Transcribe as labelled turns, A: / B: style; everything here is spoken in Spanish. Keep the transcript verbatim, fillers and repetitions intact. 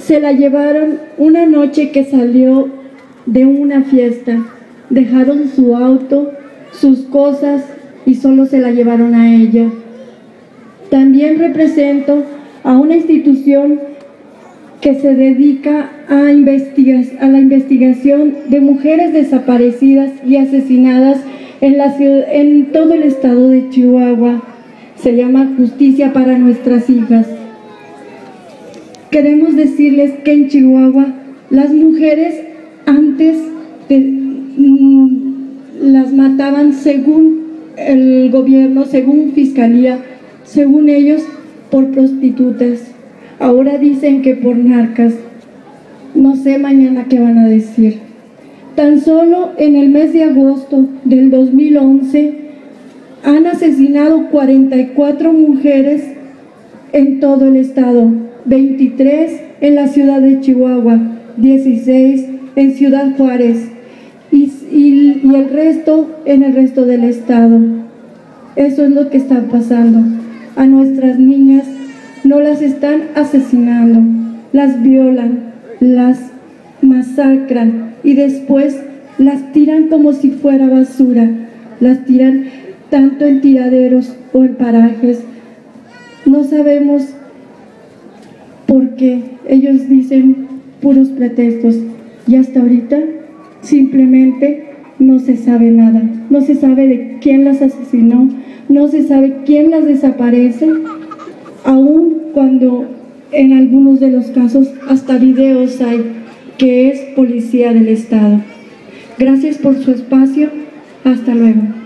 A: Se la llevaron una noche que salió de una fiesta. Dejaron su auto, sus cosas y solo se la llevaron a ella. También represento a una institución que se dedica a, investigar, a la investigación de mujeres desaparecidas y asesinadas en, la ciudad, en todo el estado de Chihuahua. Se llama Justicia para Nuestras Hijas. Queremos decirles que en Chihuahua las mujeres antes de, mm, las mataban según el gobierno, según fiscalía, según ellos, por prostitutas. Ahora dicen que por narcas. No sé mañana qué van a decir. Tan solo en el mes de agosto del dos mil once han asesinado cuarenta y cuatro mujeres en todo el estado, veintitrés en la ciudad de Chihuahua, dieciséis en Ciudad Juárez y, y, y el resto en el resto del estado. Eso es lo que está pasando. A nuestras niñas no las están asesinando, las violan, las masacran y después las tiran como si fuera basura, las tiran tanto en tiraderos o en parajes. No sabemos por qué. Ellos dicen puros pretextos y hasta ahorita simplemente no se sabe nada. No se sabe de quién las asesinó, no se sabe quién las desaparece, aun cuando en algunos de los casos hasta videos hay que es policía del estado. Gracias por su espacio. Hasta luego.